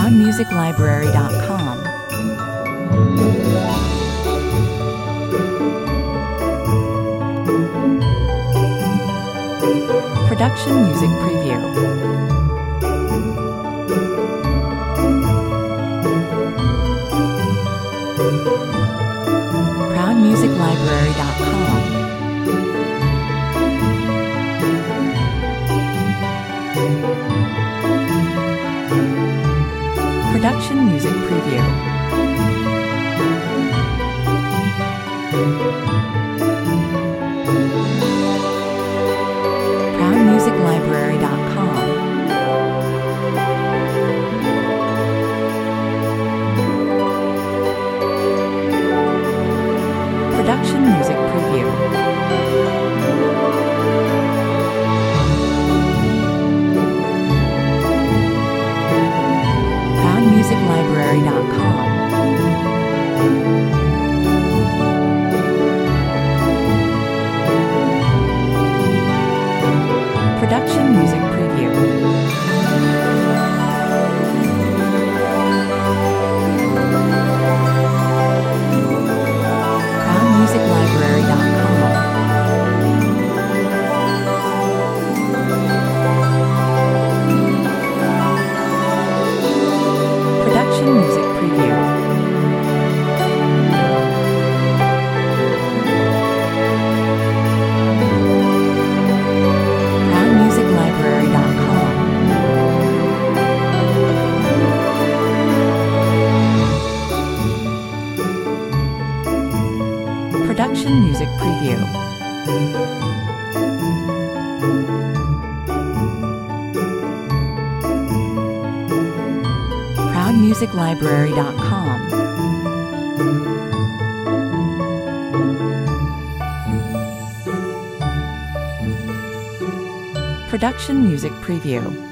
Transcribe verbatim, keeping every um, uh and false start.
proud music library dot com. Production music preview. proud music library dot com. Production music preview. proud music library dot com. Production music preview. proud music library dot com. Production music preview. proud music library dot com. Production music preview. proud music library dot com. Production music preview. proud music library dot com. Production music preview.